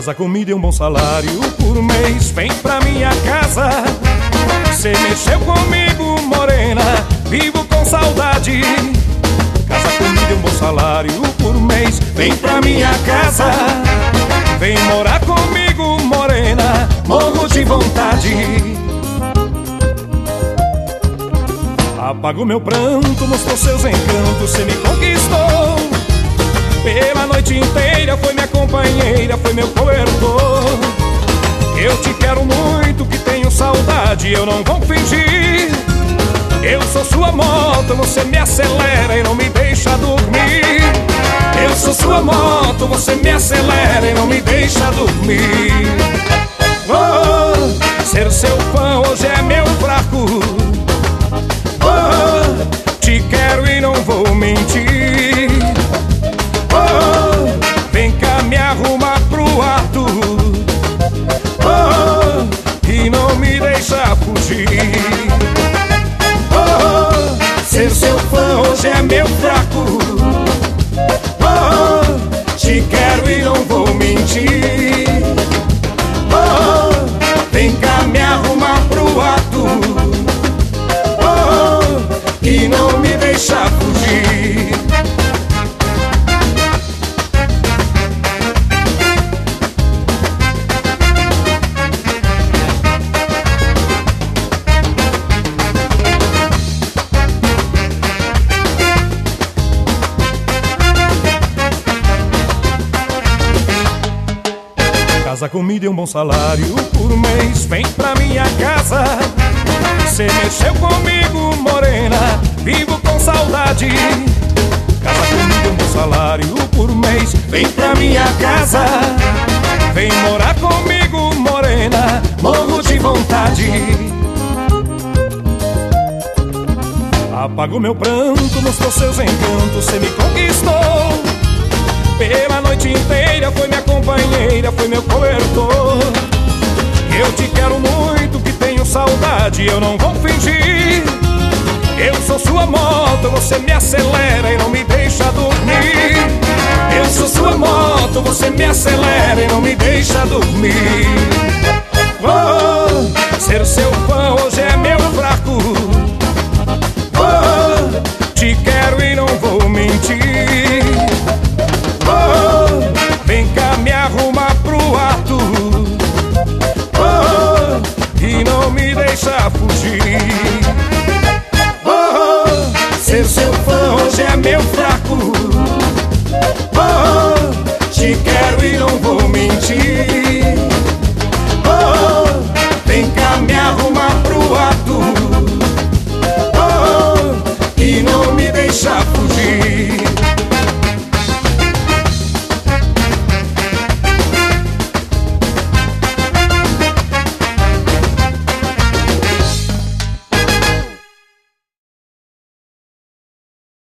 Casa, comida e um bom salário por mês, vem pra minha casa. Cê mexeu comigo, morena, vivo com saudade. Casa, comida e um bom salário por mês, vem pra minha casa. Vem morar comigo, morena, morro de vontade. Apaga o meu pranto, mostrou seus encantos, cê me conquistou. Pela noite inteira foi minha companheira, foi meu cobertor. Eu te quero muito, que tenho saudade, eu não vou fingir. Eu sou sua moto, você me acelera e não me deixa dormir. Eu sou sua moto, você me acelera e não me deixa dormir. Oh, ser seu fã hoje é meu fraco. Oh, te quero e não vou mentir. Oh, vem cá me arrumar pro ato. Oh, e não me deixa fugir. Oh, ser seu fã hoje é meu fraco. Oh, te quero e não vou mentir. Oh, vem cá me arrumar pro ato. Oh, e não me deixa fugir. Casa, comida e um bom salário por mês, vem pra minha casa. Cê mexeu comigo, morena, vivo com saudade. Casa, comida e um bom salário por mês, vem pra minha casa. Vem morar comigo, morena, morro de vontade. Apaga o meu pranto, mostrou seus encantos, cê me conquistou. Pela noite inteira foi minha companheira, foi meu cobertor. Eu te quero muito, que tenho saudade, eu não vou fingir. Eu sou sua moto, você me acelera e não me deixa dormir. Eu sou sua moto, você me acelera e não me deixa dormir. Oh, ser seu fã hoje é meu fraco. Oh, te quero e não vou mentir. Oh, vem cá me arrumar pro ato. Oh, e não me deixa fugir. Oh, ser seu fã hoje é meu fraco. Oh, te quero e não vou mentir.